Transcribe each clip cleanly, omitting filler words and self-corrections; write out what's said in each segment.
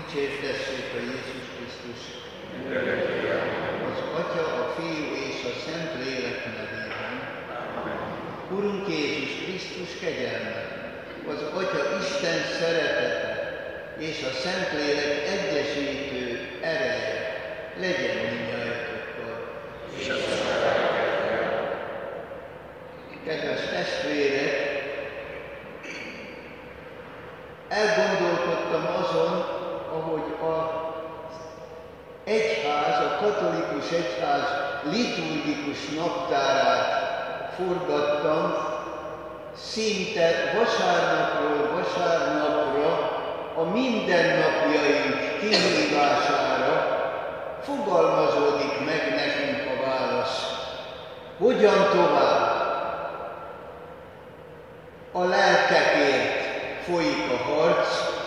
Dicsértessék a Jézus Krisztus! Az Atya, a Fiú és a Szent Lélek nevében. Urunk Jézus Krisztus kegyelme, az Atya Isten szeretete és a Szent Lélek egyesítő ereje legyen mindnyájatokkal. Kedves testvérek, elgondolkodtam azon, ahogy az egyház, a katolikus egyház liturgikus naptárát forgattam, szinte vasárnapról vasárnapra a mindennapjaink kihívására fogalmazódik meg nekünk a válasz. Hogyan tovább? A lelkekért folyik a harc,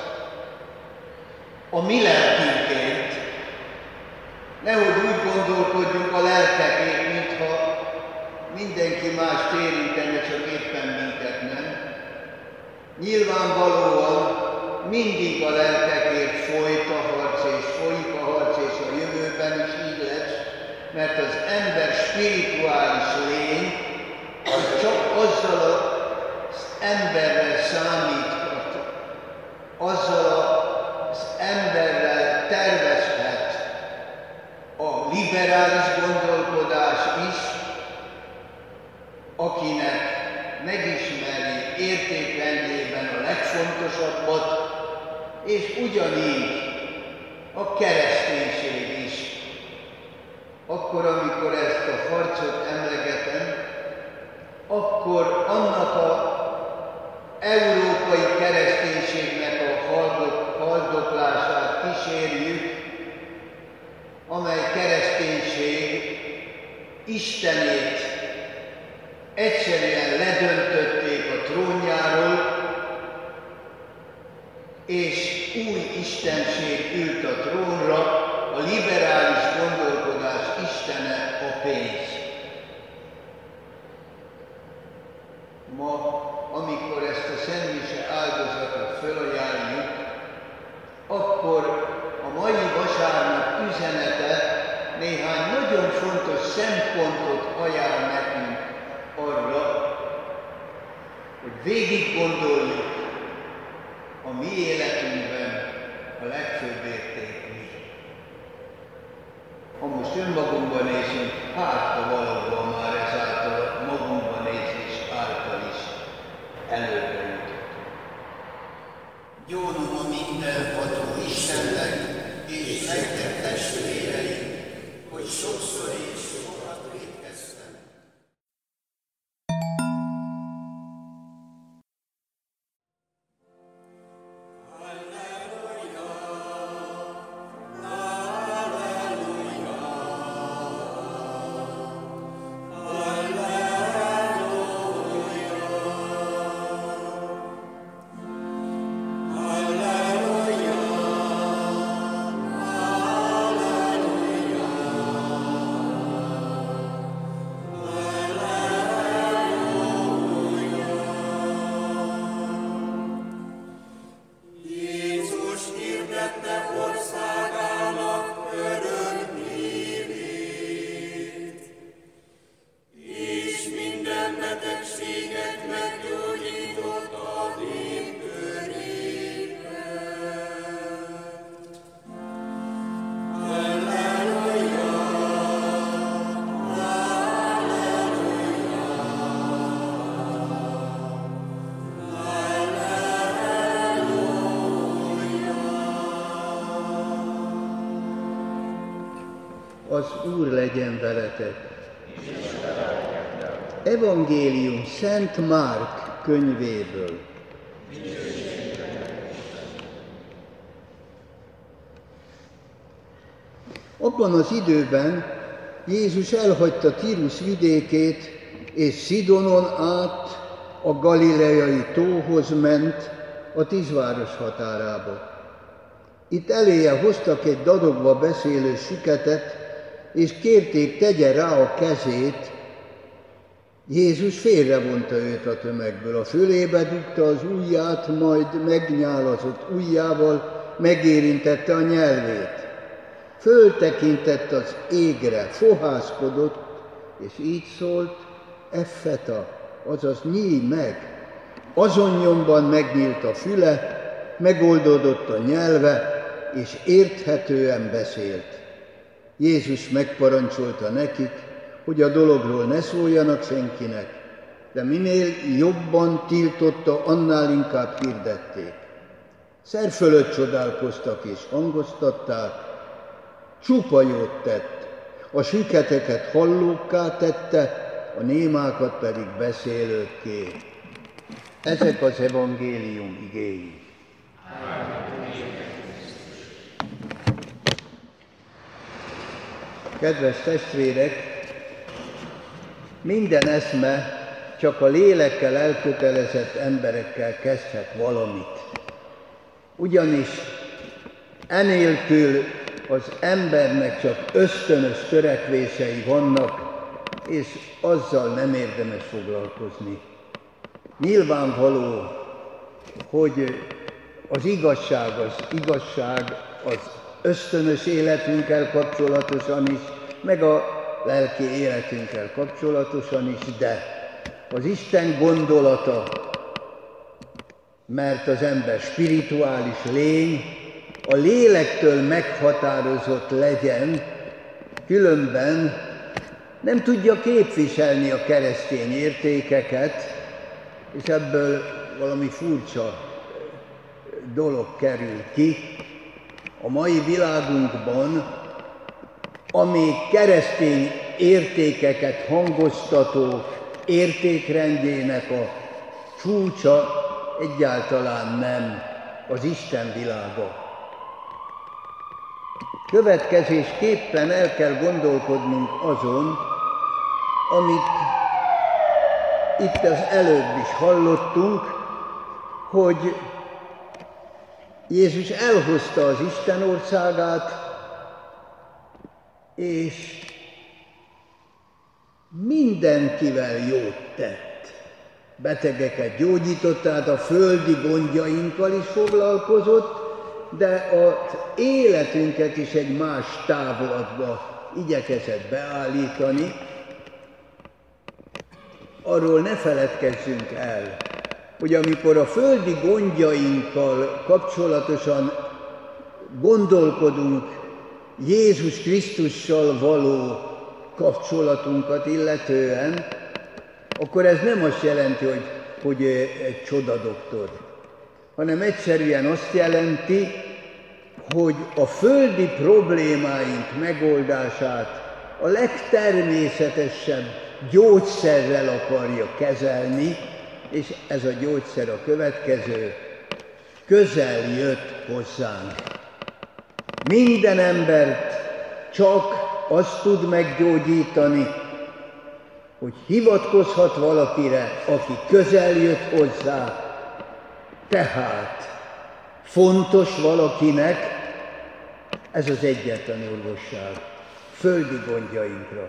a mi lelkünkért. Nehogy úgy gondolkodjunk a lelkekért, mintha mindenki mást érintene, csak éppen minket nem. Nyilvánvalóan mindig a lelkekért folyt a harc, és folyik a harc, és a jövőben is így lesz, mert az ember spirituális lény, az csak azzal az emberrel számíthat, azzal az emberrel tervezhet a liberális gondolkodás is, akinek megismeri értékrendjében a legfontosabbat, és ugyanígy a kereszténység is. Akkor, amikor ezt a harcot emlegetem, akkor annak a európai kereszténységnek a haldoklását kísérjük, amely kereszténység Istenét egyszerűen ledöntötték a trónjáról, és új istenség ült a trónra, a liberális gondolkodás istene a pénz. Ma, amikor ezt a szentmise áldozatot felajánljuk, akkor a mai vasárnap üzenete néhány nagyon fontos szempontot ajánl nekünk arra, hogy végig gondoljuk a mi életünkben a legfőbb érték mi. Ha most önmagunkban nézünk, hát ha valahol már ezáltal magunkban nézés által is előre jutott. Gyónom a mindenható Istennek és nektek testvéreim, hogy sokszor és sokat vétkeztem. Az Úr legyen veletek! Evangélium Szent Márk könyvéből. Abban az időben Jézus elhagyta Tírus vidékét, és Szidonon át a galileai tóhoz ment, a 10 város határába. Itt eléje hoztak egy dadogva beszélő süketet, és kérték, tegye rá a kezét. Jézus félrevonta őt a tömegből, a fölébe dugta az ujját, majd megnyálazott ujjával, megérintette a nyelvét. Föltekintett az égre, fohászkodott, és így szólt: Effeta, azaz nyílj meg. Azon nyomban megnyílt a füle, megoldódott a nyelve, és érthetően beszélt. Jézus megparancsolta nekik, hogy a dologról ne szóljanak senkinek, de minél jobban tiltotta, annál inkább hirdették. Szerfölött csodálkoztak és hangoztatták: csupa jót tett, a süketeket hallókká tette, a némákat pedig beszélőkké. Ezek az evangélium igéi. Kedves testvérek, minden eszme csak a lélekkel elkötelezett emberekkel kezdhet valamit. Ugyanis enélkül az embernek csak ösztönös törekvései vannak, és azzal nem érdemes foglalkozni. Nyilvánvaló, hogy az igazság az ösztönös életünkkel kapcsolatosan is, meg a lelki életünkkel kapcsolatosan is, de az Isten gondolata, mert az ember spirituális lény, a lélektől meghatározott legyen, különben nem tudja képviselni a keresztény értékeket, és ebből valami furcsa dolog kerül ki. A mai világunkban, ami keresztény értékeket hangoztató értékrendjének a csúcsa, egyáltalán nem az Isten világa. Következésképpen el kell gondolkodnunk azon, amit itt az előbb is hallottunk, hogy Jézus elhozta az Isten országát, és mindenkivel jót tett. Betegeket gyógyított, tehát a földi gondjainkkal is foglalkozott, de az életünket is egy más távlatba igyekezett beállítani. Arról ne feledkezzünk el, hogy amikor a földi gondjainkkal kapcsolatosan gondolkodunk, Jézus Krisztussal való kapcsolatunkat illetően, akkor ez nem azt jelenti, hogy egy csodadoktor, hanem egyszerűen azt jelenti, hogy a földi problémáink megoldását a legtermészetesebb gyógyszerrel akarja kezelni, és ez a gyógyszer a következő: közel jött hozzánk. Minden embert csak azt tud meggyógyítani, hogy hivatkozhat valakire, aki közel jött hozzá. Tehát fontos valakinek ez az egyetlen orvosság földi gondjainkra.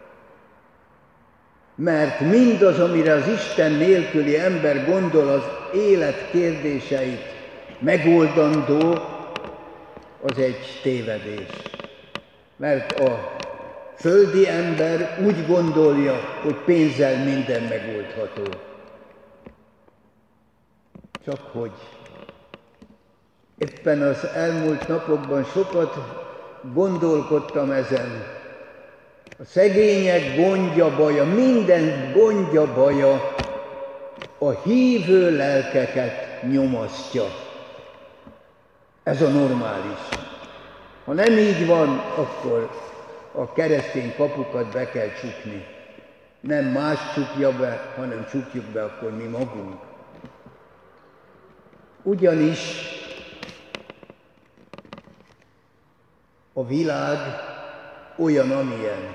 Mert mindaz, amire az Isten nélküli ember gondol, az élet kérdéseit megoldandó, az egy tévedés. Mert a földi ember úgy gondolja, hogy pénzzel minden megoldható. Csak hogy éppen az elmúlt napokban sokat gondolkodtam ezen. A szegények gondja baja, minden gondja baja a hívő lelkeket nyomasztja. Ez a normális. Ha nem így van, akkor a keresztény kapukat be kell csukni. Nem más csukja be, hanem csukjuk be akkor mi magunk. Ugyanis a világ olyan, amilyen.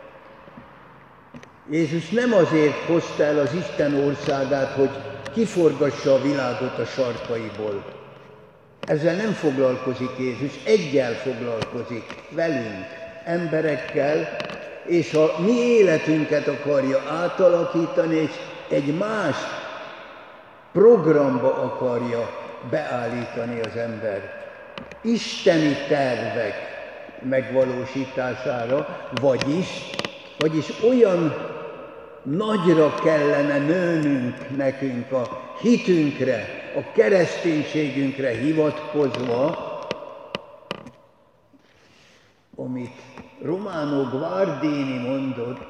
Jézus nem azért hozta el az Isten országát, hogy kiforgassa a világot a sarkaiból. Ezzel nem foglalkozik Jézus, eggyel foglalkozik velünk, emberekkel, és a mi életünket akarja átalakítani, és egy más programba akarja beállítani az embert. isteni tervek megvalósítására, vagyis olyan nagyra kellene nőnünk nekünk a hitünkre, a kereszténységünkre hivatkozva, amit Romano Guardini mondott,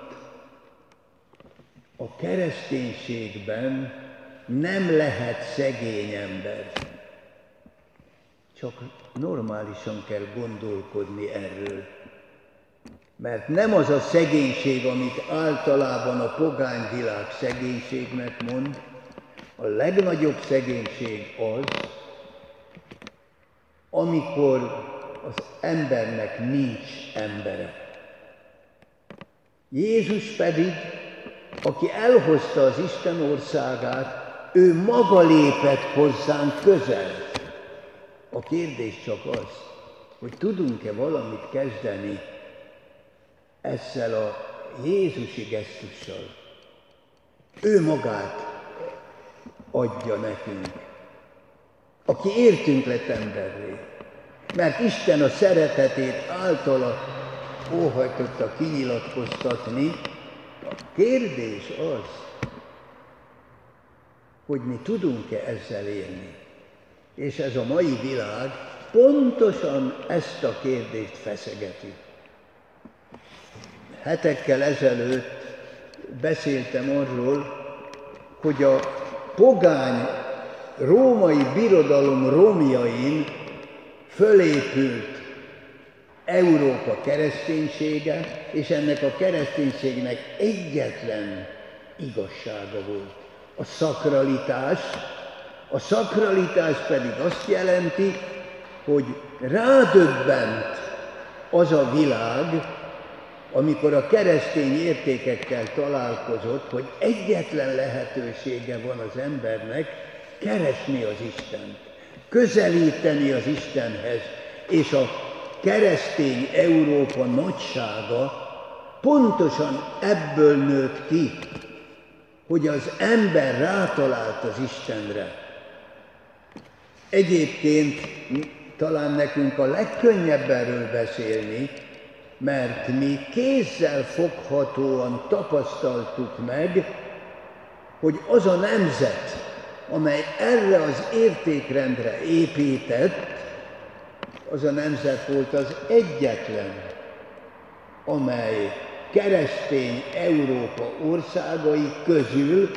a kereszténységben nem lehet szegény ember. Csak normálisan kell gondolkodni erről. Mert nem az a szegénység, amit általában a pogány világ szegénységnek mond, a legnagyobb szegénység az, amikor az embernek nincs embere. Jézus pedig, aki elhozta az Isten országát, ő maga lépett hozzánk közel. A kérdés csak az, hogy tudunk-e valamit kezdeni ezzel a Jézusi gesztussal. Ő magát adja nekünk, aki értünk lett emberré. Mert Isten a szeretetét általa óhajtotta kinyilatkoztatni. A kérdés az, hogy mi tudunk-e ezzel élni. És ez a mai világ pontosan ezt a kérdést feszegeti. Hetekkel ezelőtt beszéltem arról, hogy a pogány római birodalom romjain fölépült Európa kereszténysége, és ennek a kereszténységnek egyetlen igazsága volt. A szakralitás. A szakralitás pedig azt jelenti, hogy rádöbbent az a világ, amikor a keresztény értékekkel találkozott, hogy egyetlen lehetősége van az embernek keresni az Istent, közelíteni az Istenhez, és a keresztény Európa nagysága pontosan ebből nőtt ki, hogy az ember rátalált az Istenre. Egyébként talán nekünk a legkönnyebb erről beszélni, mert mi kézzel foghatóan tapasztaltuk meg, hogy az a nemzet, amely erre az értékrendre épített, az a nemzet volt az egyetlen, amely keresztény Európa országai közül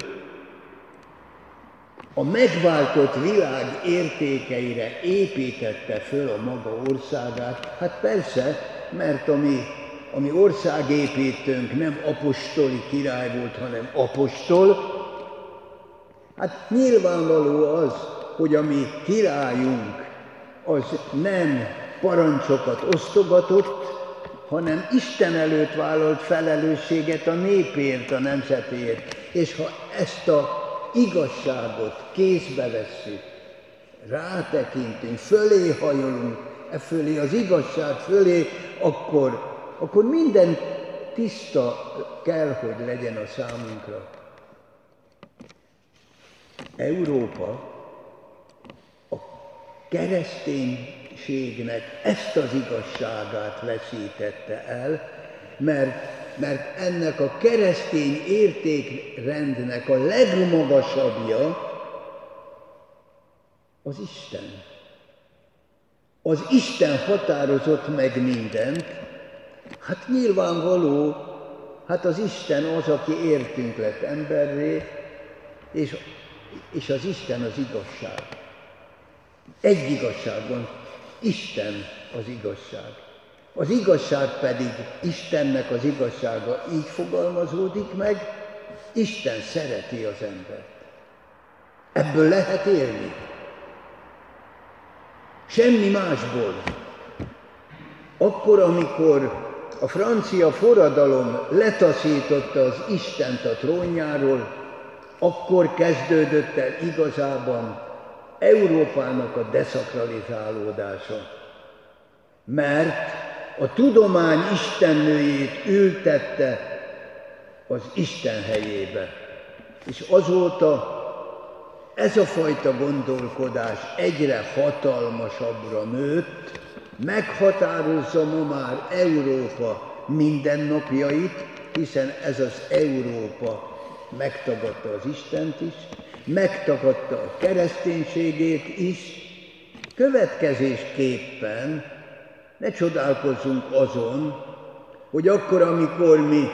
a megváltott világ értékeire építette föl a maga országát. Hát persze, mert a mi országépítőnk nem apostoli király volt, hanem apostol. Hát nyilvánvaló az, hogy a mi királyunk az nem parancsokat osztogatott, hanem Isten előtt vállalt felelősséget a népért, a nemzetért. És ha ezt az igazságot kézbe vesszük, rátekintünk, fölé hajolunk, fölé az igazság fölé, akkor minden tiszta kell, hogy legyen a számunkra. Európa a kereszténységnek ezt az igazságát veszítette el, mert ennek a keresztény értékrendnek a legmagasabbja az Isten. Az Isten határozott meg mindent, hát nyilvánvaló, hát az Isten az, aki értünk lett emberré, és az Isten az igazság. Egy igazság van, Isten az igazság. Az igazság pedig, Istennek az igazsága így fogalmazódik meg, Isten szereti az embert. Ebből lehet élni. Semmi másból. Akkor, amikor a francia forradalom letaszította az Istent a trónjáról, akkor kezdődött el igazában Európának a deszakralizálódása. Mert a tudomány istennőjét ültette az Isten helyébe. És azóta ez a fajta gondolkodás egyre hatalmasabbra nőtt, meghatározza ma már Európa mindennapjait, hiszen ez az Európa megtagadta az Istent is, megtagadta a kereszténységét is. Következésképpen ne csodálkozzunk azon, hogy akkor, amikor mi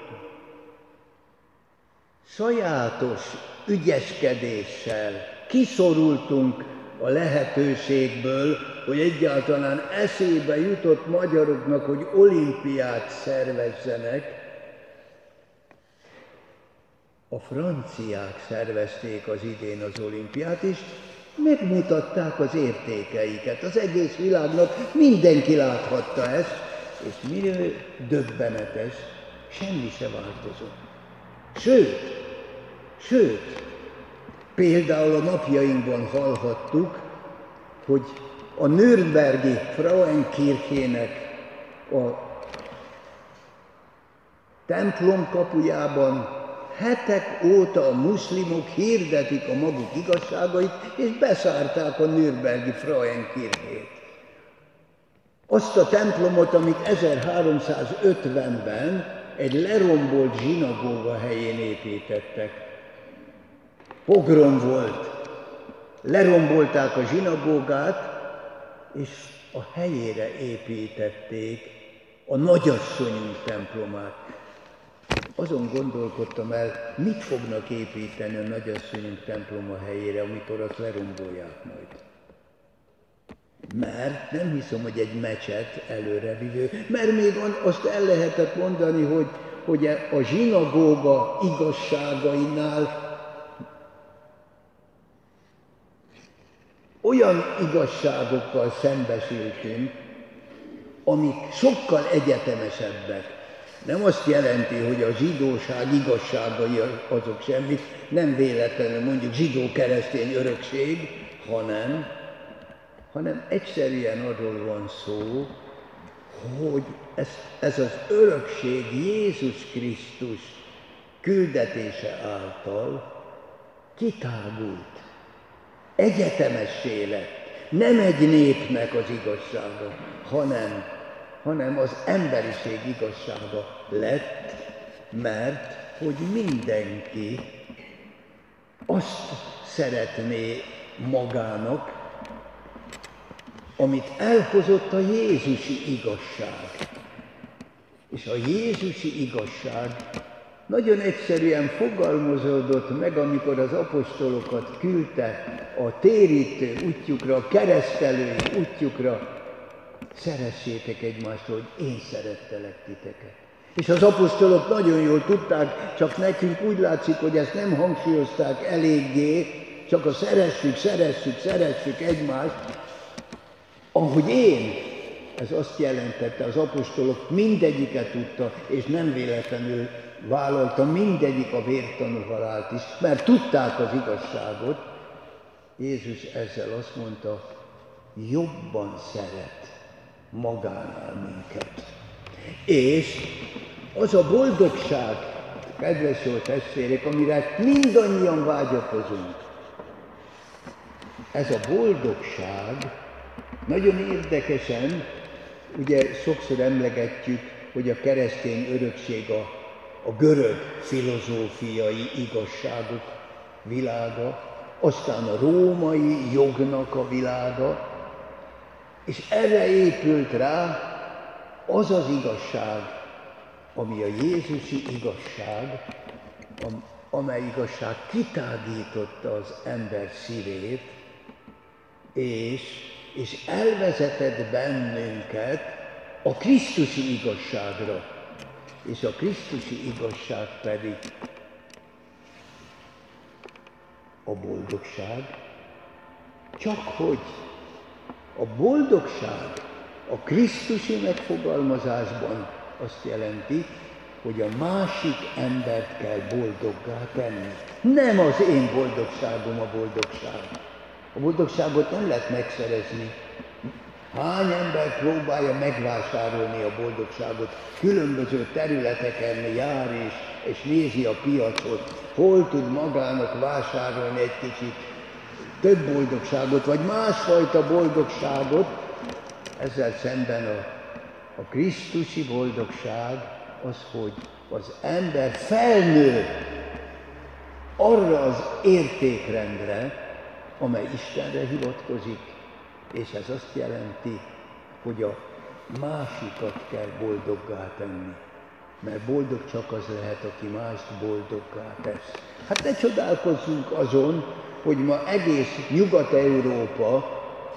sajátos ügyeskedéssel kiszorultunk a lehetőségből, hogy egyáltalán eszébe jutott magyaroknak, hogy olimpiát szervezzenek, a franciák szervezték az idén az olimpiát, és megmutatták az értékeiket. Az egész világnak mindenki láthatta ezt, és miről döbbenetes, semmi se változott. Sőt, például a napjainkban hallhattuk, hogy a nürnbergi Frauenkirchének a templom kapujában hetek óta a muszlimok hirdetik a maguk igazságait, és beszárták a nürnbergi Frauenkirchét. Azt a templomot, amit 1350-ben egy lerombolt zsinagóga helyén építettek. Pogrom volt. Lerombolták a zsinagógát, és a helyére építették a Nagyasszonyunk templomát. Azon gondolkodtam el, mit fognak építeni a Nagyasszonyunk temploma helyére, amikor azt lerombolják majd. Mert nem hiszem, hogy egy mecset előrevívő, mert még azt el lehetett mondani, hogy a zsinagóga igazságainál olyan igazságokkal szembesültünk, amik sokkal egyetemesebbek. Nem azt jelenti, hogy a zsidóság igazságai azok semmit, nem véletlenül mondjuk zsidó-keresztény örökség, hanem egyszerűen arról van szó, hogy ez az örökség Jézus Krisztus küldetése által kitágult, egyetemessé lett. Nem egy népnek az igazsága, hanem az emberiség igazsága lett, mert hogy mindenki azt szeretné magának, amit elhozott a jézusi igazság. És a jézusi igazság nagyon egyszerűen fogalmazódott meg, amikor az apostolokat küldte a térítő útjukra, a keresztelői útjukra. Szeressétek egymást, hogy én szerettelek titeket. És az apostolok nagyon jól tudták, csak nekünk úgy látszik, hogy ezt nem hangsúlyozták eléggé, csak a szeressük egymást, ahogy én. Ez azt jelentette, az apostolok mindegyiket tudta, és nem véletlenül vállalta mindegyik a vértanú halált is, mert tudták az igazságot. Jézus ezzel azt mondta, jobban szeret magánál minket. És az a boldogság, kedves jó testvérek, amire mindannyian vágyakozunk, ez a boldogság nagyon érdekesen, ugye sokszor emlegetjük, hogy a keresztény örökség a görög filozófiai igazságok világa, aztán a római jognak a világa, és erre épült rá az az igazság, ami a jézusi igazság, amely igazság kitágította az ember szívét, és elvezetett bennünket a krisztusi igazságra. És a krisztusi igazság pedig a boldogság, csak hogy a boldogság a krisztusi megfogalmazásban azt jelenti, hogy a másik embert kell boldoggá tenni. Nem az én boldogságom a boldogság. A boldogságot nem lehet megszerezni. Hány ember próbálja megvásárolni a boldogságot, különböző területeken jár és nézi a piacot, hol tud magának vásárolni egy kicsit több boldogságot, vagy másfajta boldogságot. Ezzel szemben a krisztusi boldogság az, hogy az ember felnő arra az értékrendre, amely Istenre hivatkozik, és ez azt jelenti, hogy a másikat kell boldoggá tenni. Mert boldog csak az lehet, aki mást boldoggá tesz. Hát ne csodálkozzunk azon, hogy ma egész Nyugat-Európa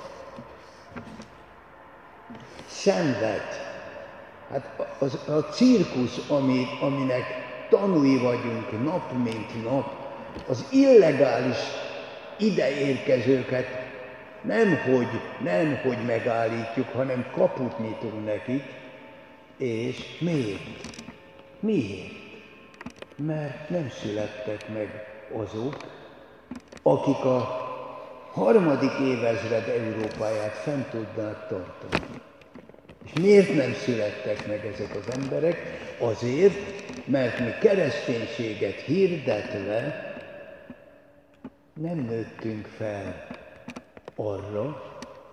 szenved. Hát a cirkusz, aminek tanúi vagyunk nap mint nap, az illegális ideérkezőket nemhogy megállítjuk, hanem kaput nyitunk nekik. És miért? Mert nem születtek meg azok, akik a harmadik évezred Európáját fent tudnák tartani. És miért nem születtek meg ezek az emberek? Azért, mert mi kereszténységet hirdetve nem nőttünk fel arra,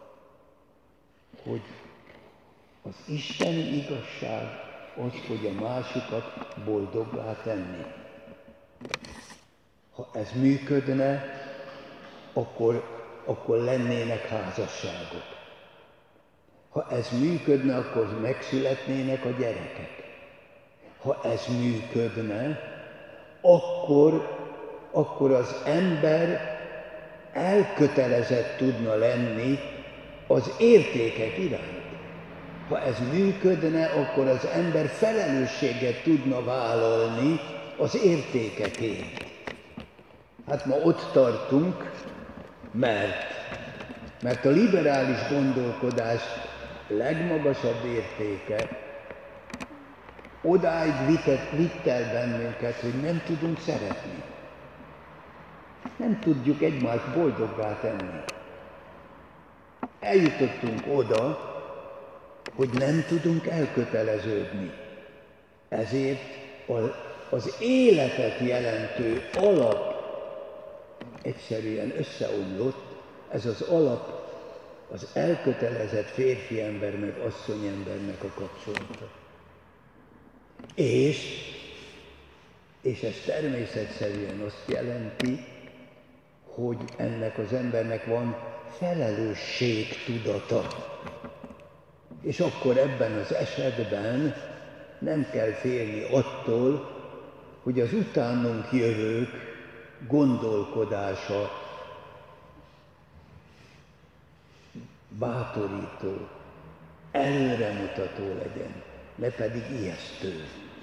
hogy az isteni igazság az, hogy a másikat boldoggá tenni. Ha ez működne, akkor lennének házasságok. Ha ez működne, akkor megszületnének a gyerekek. Ha ez működne, akkor az ember elkötelezett tudna lenni az értékek iránt. Ha ez működne, akkor az ember felelősséget tudna vállalni az értékekért. Hát ma ott tartunk, mert a liberális gondolkodás legmagasabb értéke odáig vitt el bennünket, hogy nem tudunk szeretni. Nem tudjuk egymást boldoggá tenni. Eljutottunk oda, hogy nem tudunk elköteleződni. Ezért az életet jelentő alap egyszerűen összeomlott. Ez az alap az elkötelezett férfi ember meg asszonyembernek a kapcsolata. És ez természetszerűen azt jelenti, hogy ennek az embernek van felelősségtudata. És akkor ebben az esetben nem kell félni attól, hogy az utánunk jövők gondolkodása bátorító, előremutató legyen, ne pedig ijesztő.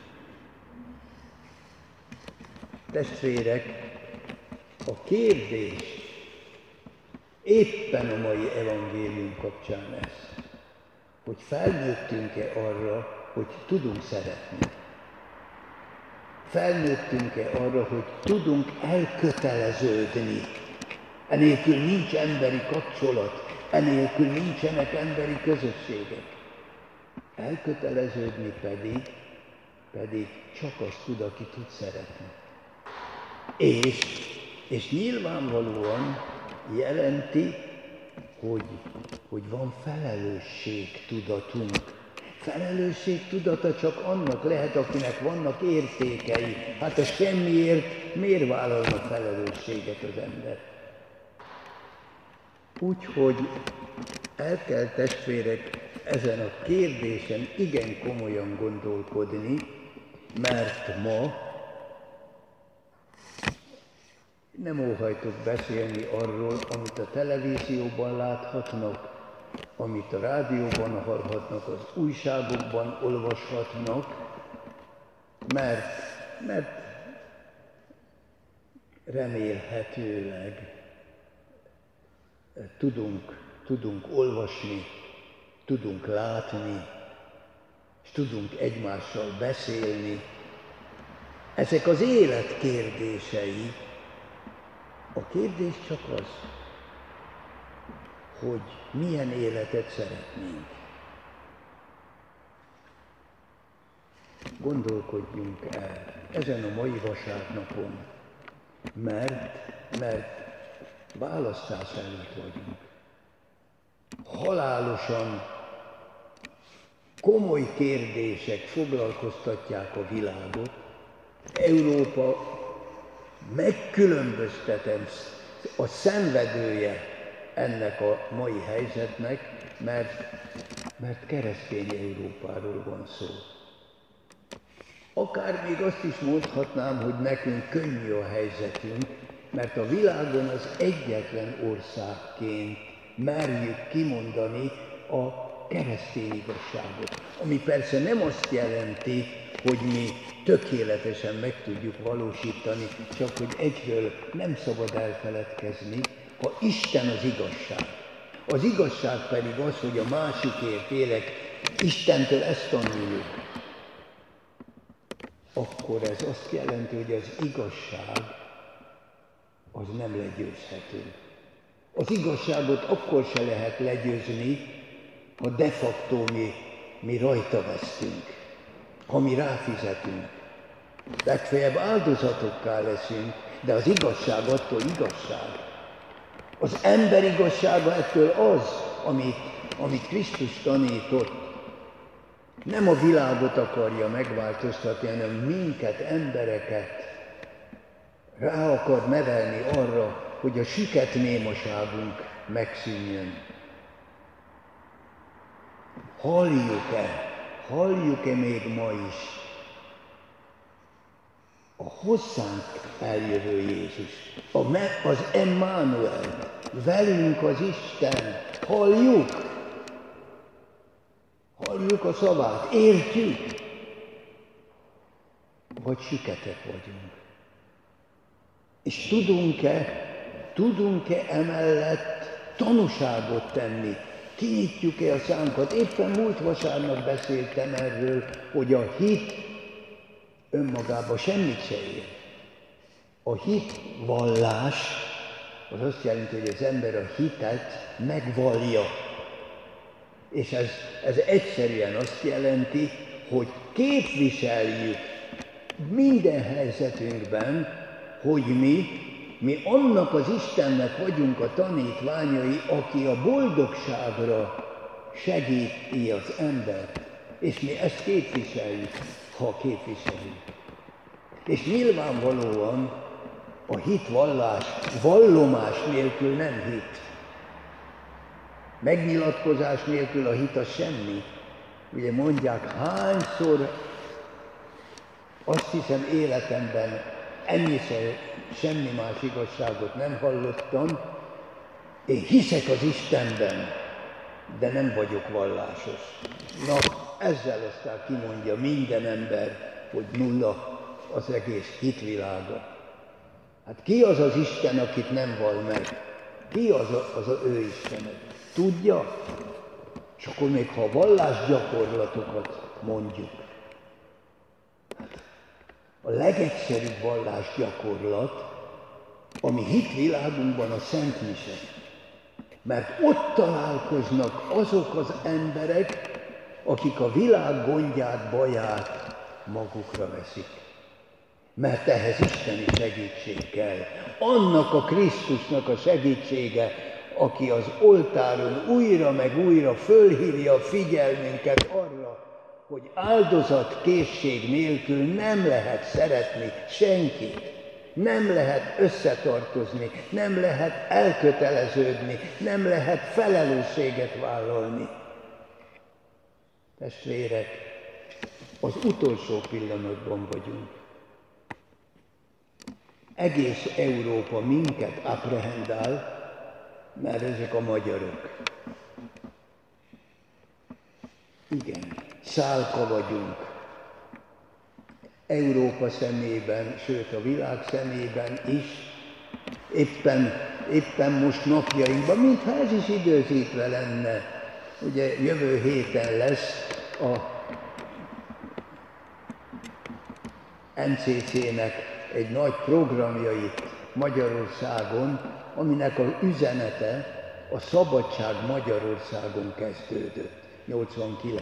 Testvérek, a kérdés éppen a mai evangélium kapcsán ez, hogy felnőttünk-e arra, hogy tudunk szeretni. Felnőttünk-e arra, hogy tudunk elköteleződni. Enélkül nincs emberi kapcsolat, enélkül nincsenek emberi közösségek. Elköteleződni pedig csak azt tud, aki tud szeretni. És nyilvánvalóan jelenti, hogy van felelősségtudatunk. Felelősségtudata csak annak lehet, akinek vannak értékei. Hát a semmiért miért vállalna felelősséget az ember? Úgyhogy el kell, testvérek, ezen a kérdésen igen komolyan gondolkodni, mert ma nem óhajtok beszélni arról, amit a televízióban láthatnak, amit a rádióban hallhatnak, az újságokban olvashatnak, mert remélhetőleg tudunk olvasni, tudunk látni, és tudunk egymással beszélni. Ezek az élet kérdései. A kérdés csak az, hogy milyen életet szeretnénk. Gondolkodjunk el ezen a mai vasárnapon, mert választás előtt vagyunk. Halálosan komoly kérdések foglalkoztatják a világot. Európa megkülönböztetem a szenvedője ennek a mai helyzetnek, mert keresztény Európáról van szó. Akár még azt is mondhatnám, hogy nekünk könnyű a helyzetünk, mert a világon az egyetlen országként merjük kimondani a keresztény igazságot. Ami persze nem azt jelenti, hogy mi tökéletesen meg tudjuk valósítani, csak hogy egyről nem szabad elfeledkezni, ha Isten az igazság. Az igazság pedig az, hogy a másikért élek, Istentől ezt tanuljuk. Akkor ez azt jelenti, hogy az igazság az nem legyőzhető. Az igazságot akkor se lehet legyőzni, ha de facto mi rajta vesztünk, ha mi ráfizetünk. Legfeljebb áldozatokká leszünk, de az igazság attól igazság. Az ember igazsága ettől az, amit Krisztus tanított. Nem a világot akarja megváltoztatni, hanem minket, embereket rá akar nevelni arra, hogy a süket némaságunk megszűnjön. Halljuk-e még ma is a hozzánk eljövő Jézus, az Emmanuel, velünk az Isten, halljuk a szavát, értjük, vagy süketek vagyunk. És tudunk-e emellett tanúságot tenni? Kinyitjuk-e a szánkat? Éppen múlt vasárnap beszéltem erről, hogy a hit önmagában semmit se ér. A hitvallás az azt jelenti, hogy az ember a hitet megvallja. És ez egyszerűen azt jelenti, hogy képviseljük minden helyzetünkben, hogy mi annak az Istennek vagyunk a tanítványai, aki a boldogságra segíti az embert. És mi ezt képviseljük, ha képviseljük. És nyilvánvalóan a hitvallás vallomás nélkül nem hit. Megnyilatkozás nélkül a hit az semmi. Ugye mondják, hányszor, azt hiszem életemben ennyiszer semmi más igazságot nem hallottam. Én hiszek az Istenben, de nem vagyok vallásos. Na, ezzel aztán kimondja minden ember, hogy nulla az egész hitvilága. Hát ki az az Isten, akit nem vall meg? Ki az ő Istene? Tudja? És akkor még ha a vallásgyakorlatokat mondjuk. Hát a legegyszerűbb vallásgyakorlat, ami hitvilágunkban a Szent Mise. Mert ott találkoznak azok az emberek, akik a világ gondját, baját magukra veszik. Mert ehhez isteni segítség kell. Annak a Krisztusnak a segítsége, aki az oltáron újra meg újra fölhívja a figyelmünket arra, hogy áldozatkészség nélkül nem lehet szeretni senkit. Nem lehet összetartozni, nem lehet elköteleződni, nem lehet felelősséget vállalni. Testvérek, az utolsó pillanatban vagyunk. Egész Európa minket apprehendál, mert ezek a magyarok. Igen, szálka vagyunk. Európa szemében, sőt a világ szemében is, éppen most napjainkban, mintha ez is időzítve lenne. Ugye jövő héten lesz a NCC-nek egy nagy programja itt Magyarországon, aminek az üzenete, a szabadság Magyarországon kezdődött, 89.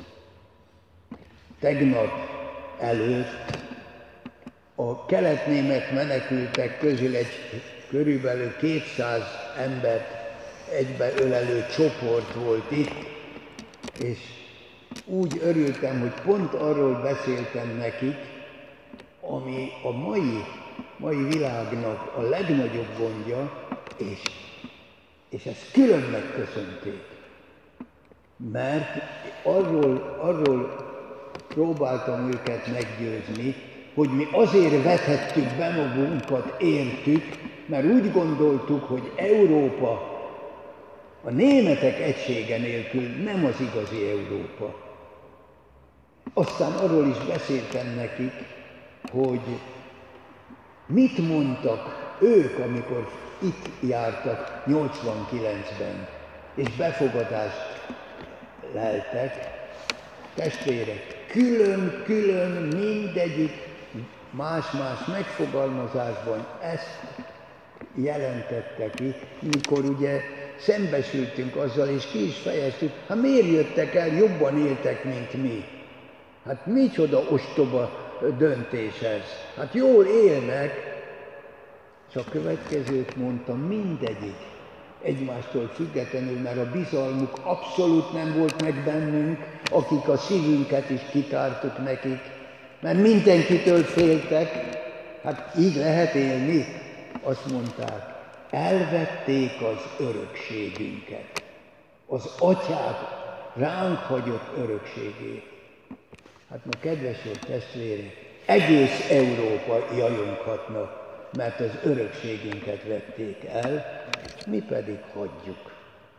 Tegnap előtt a keletnémet menekültek közül egy körülbelül 200 embert egybeölelő csoport volt itt, és úgy örültem, hogy pont arról beszéltem nekik, ami a mai világnak a legnagyobb gondja, és ezt külön megköszönték. Mert arról próbáltam őket meggyőzni, hogy mi azért vethettük be magunkat, értük, mert úgy gondoltuk, hogy Európa a németek egysége nélkül nem az igazi Európa. Aztán arról is beszéltem nekik, hogy mit mondtak ők, amikor itt jártak 89-ben, és befogadást leltek. Testvérek, külön-külön mindegyik más-más megfogalmazásban ezt jelentette ki, mikor ugye szembesültünk azzal, és ki is fejeztük, hát miért jöttek el, jobban éltek, mint mi? Hát micsoda ostoba döntés ez? Hát jól élnek, és a következőt mondtam, mindegyik egymástól függetlenül, mert a bizalmuk abszolút nem volt meg bennünk, akik a szívünket is kitártuk nekik, mert mindenkitől féltek, hát így lehet élni, azt mondták, elvették az örökségünket, az atyák ránk hagyott örökségét. Hát ma kedves testvérek, egész Európa jajonghatna, mert az örökségünket vették el, mi pedig hagyjuk.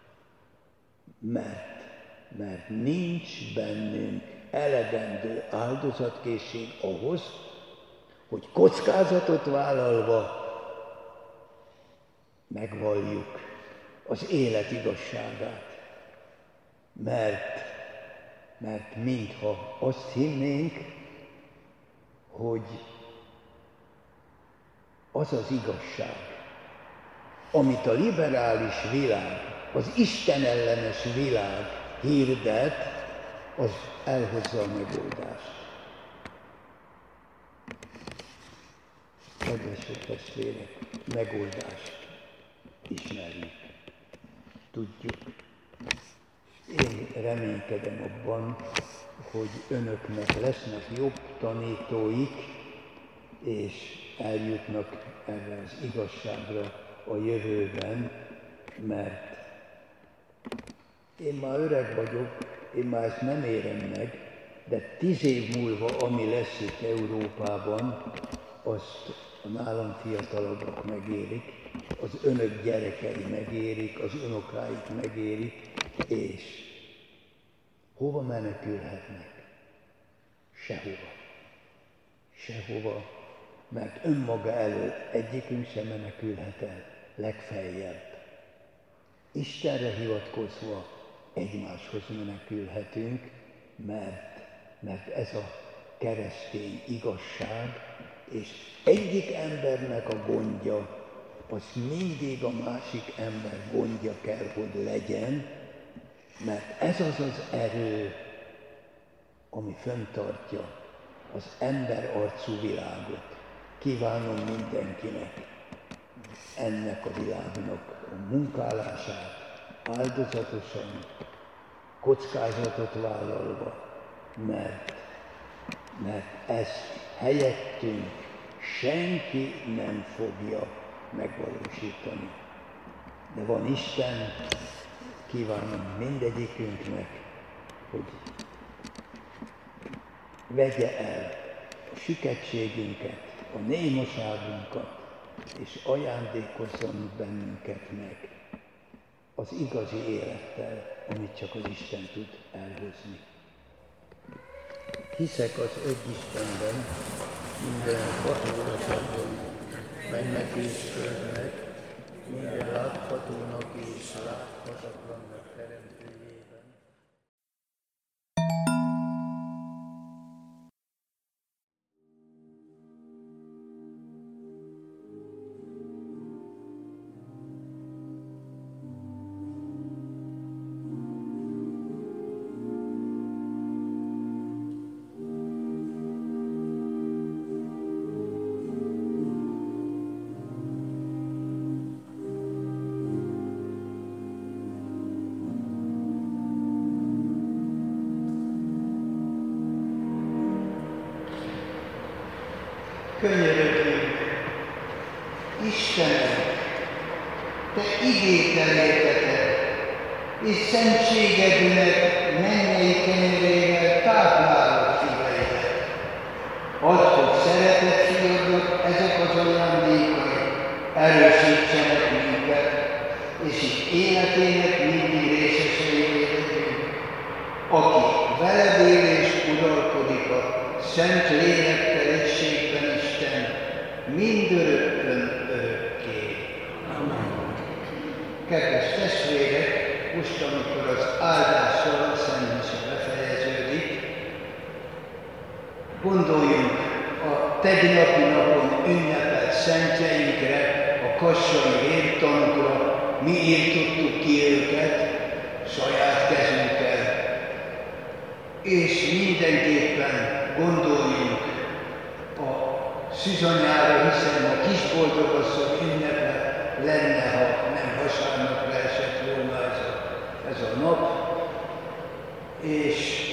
Mert nincs bennünk elegendő áldozatkészség ahhoz, hogy kockázatot vállalva megvalljuk az élet igazságát. Mert mintha azt hinnénk, hogy az az igazság, amit a liberális világ, az istenellenes világ hirdet, az elhozza a megoldást. Kedves testvérek, megoldást ismerjük, tudjuk. Én reménykedem abban, hogy önöknek lesznek jobb tanítóik, és eljutnak erre az igazságra a jövőben, mert én már öreg vagyok, én már ezt nem érem meg, de 10 év múlva, ami lesz itt Európában, azt a nálam fiatalabbak megérik, az önök gyerekei megérik, az unokáik megérik, és hova menekülhetnek? Sehova. Sehova, mert önmaga elől egyikünk sem menekülhet el, legfeljebb. Istenre hivatkozva egymáshoz menekülhetünk, mert ez a keresztény igazság, és egyik embernek a gondja, az mindig a másik ember gondja kell, hogy legyen, mert ez az az erő, ami fenntartja az ember arcú világot. Kívánom mindenkinek ennek a világnak a munkálását áldozatosan, kockázatot vállalva, mert ezt helyettünk senki nem fogja megvalósítani. De van Isten, kívánom mindegyikünknek, hogy vegye el a süketségünket, a némaságunkat, és ajándékozzon bennünket meg az igazi élettel, amit csak az Isten tud elhozni. Hiszek az egy Istenben, minden hatóratban, mennek és földnek, minden láthatónak és láthatatlannak teremtőjében. könyörögjünk. Istenem, Te igét elérteted, és szentségednek mennyei kenyerével táplálod szíveidet. Add, hogy szeretett fiadnak ezek az ajándékai erősítsenek minket, és így életének mindig részeseivé legyünk, aki veled él és uralkodik a szent lélekkel egységben Isten, mindörökkön örökké. Amen. Kedves testvérek, most, amikor az áldással a Szent Mise befejeződik, gondoljunk a tegnapi napon ünnepelt szentjeinkre, a kassai vértanúkra, mi írtottuk ki őket saját kezünkkel. És mindenképpen gondoljunk a Szűzanyára, hiszen a kisboldogasszony ünnepe lenne, ha nem vasárnapra esett volna ez a nap, és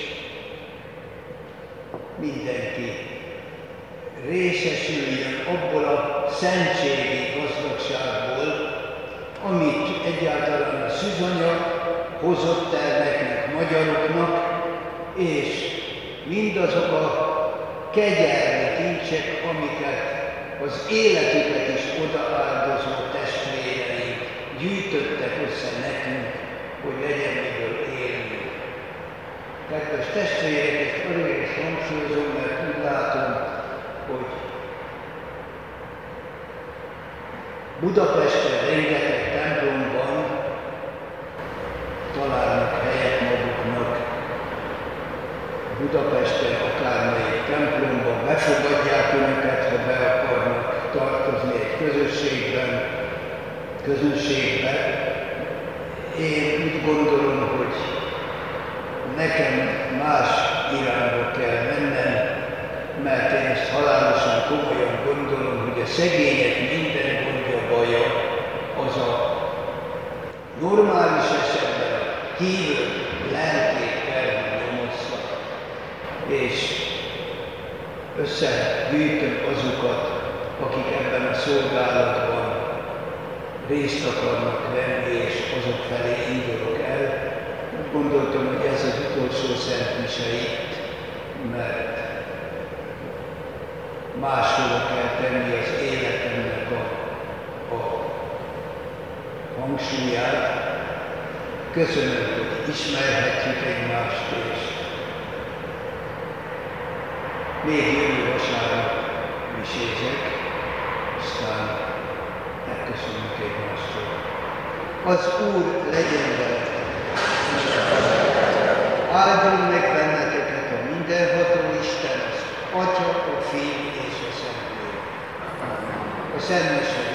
mindenki részesüljön abból a szentségi gazdagságból, amit egyáltalán a Szűzanya hozott el nekünk, magyaroknak, és mindazok a kegyelmi kincsek, amiket az életüket is odaáldozó testvéreink gyűjtöttek össze nekünk, hogy legyen miből élni. Kedves testvérek, és azért is hangsúlyozom, mert úgy látom, hogy Budapesten rengeteg templomban találnak helyet maguknak. Budapesten akármelyik templomban befogadják önöket, ha be akarnak tartozni egy közösségbe. Én úgy gondolom, hogy nekem más irányba kell mennem, mert én ezt halálosan komolyan gondolom, hogy a szegények minden gondja, baja az a normális esetben a hívő lelkét kell, hogy nyomozza. És összegyűjtöm azokat, akik ebben a szolgálatban részt akarnak venni, és azok felé indulok el. Úgy gondoltam, hogy ez az utolsó Szent Mise itt, mert máshol kell tenni az életemnek a hangsúlyát. Köszönöm, hogy ismerhetjük egymást, és még jövő vasárnap misézek, aztán megköszönjük egymástól. Az Úr legyen veletek! Áldjon meg benneteket a mindenható Isten, az Atya, a Fiú és a Szentlélek. A Szent Mise